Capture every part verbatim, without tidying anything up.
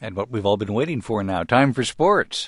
And what we've all been waiting for now, time for sports.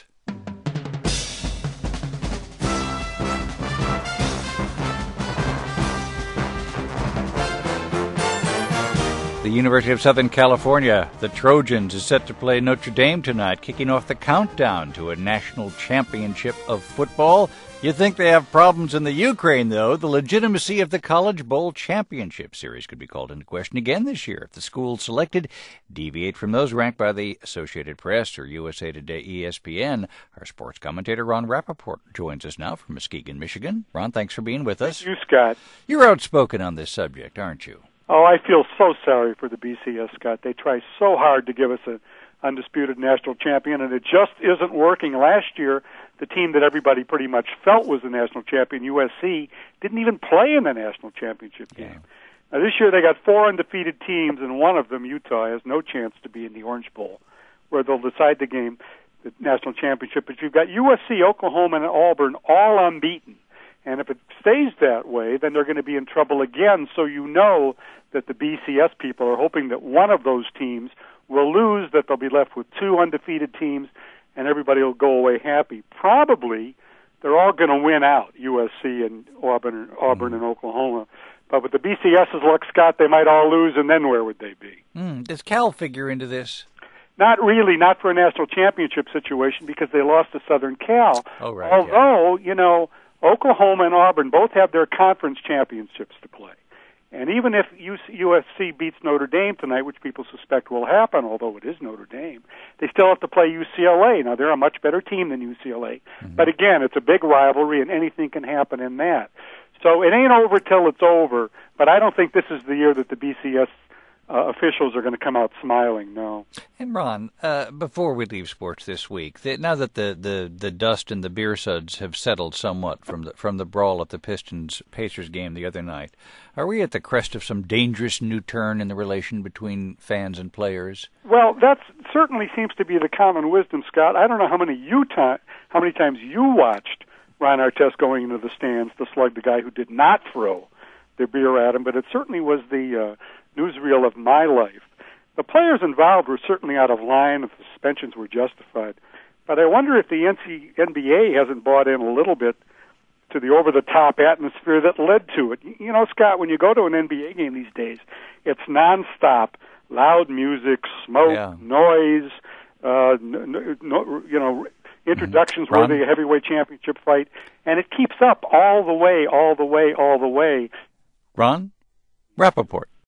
The University of Southern California, the Trojans, is set to play Notre Dame tonight, kicking off the countdown to a national championship of football. You think they have problems in the Ukraine, though. The legitimacy of the College Bowl Championship Series could be called into question again this year if the schools selected deviate from those ranked by the Associated Press or U S A Today E S P N. Our sports commentator, Ron Rappaport, joins us now from Muskegon, Michigan. Ron, thanks for being with us. Thank you, Scott. You're outspoken on this subject, aren't you? Oh, I feel so sorry for the B C S, Scott. They try so hard to give us an undisputed national champion, and it just isn't working. Last year, the team that everybody pretty much felt was the national champion, U S C, didn't even play in the national championship game. Yeah. Now, this year they got four undefeated teams, and one of them, Utah, has no chance to be in the Orange Bowl, where they'll decide the game, the national championship. But you've got U S C, Oklahoma, and Auburn all unbeaten. And if it stays that way, then they're going to be in trouble again. So you know that the B C S people are hoping that one of those teams will lose, that they'll be left with two undefeated teams, and everybody will go away happy. Probably they're all going to win out, U S C and Auburn, Auburn mm. and Oklahoma. But with the B C S's luck, Scott, they might all lose, and then where would they be? Mm. Does Cal figure into this? Not really, not for a national championship situation, because they lost to Southern Cal. Oh, right, Although, yeah. you know, Oklahoma and Auburn both have their conference championships to play. And even if U S C beats Notre Dame tonight, which people suspect will happen, although it is Notre Dame, they still have to play U C L A. Now, they're a much better team than U C L A. Mm-hmm. But again, it's a big rivalry, and anything can happen in that. So it ain't over till it's over, but I don't think this is the year that the B C S Uh, officials are going to come out smiling, no. And Ron, uh, before we leave sports this week, the, now that the, the, the dust and the beer suds have settled somewhat from the from the brawl at the Pistons Pacers game the other night, are we at the crest of some dangerous new turn in the relation between fans and players? Well, that certainly seems to be the common wisdom, Scott. I don't know how many you ta- how many times you watched Ron Artest going into the stands to slug the guy who did not throw their beer at him, but it certainly was the uh, newsreel of my life. The players involved were certainly out of line, and the suspensions were justified. But I wonder if the N B A hasn't bought in a little bit to the over-the-top atmosphere that led to it. You know, Scott, when you go to an N B A game these days, it's nonstop, loud music, smoke, yeah. noise, uh, no, no, you know, introductions mm-hmm. worthy of a heavyweight championship fight, and it keeps up all the way, all the way, all the way. Ron Rappaport.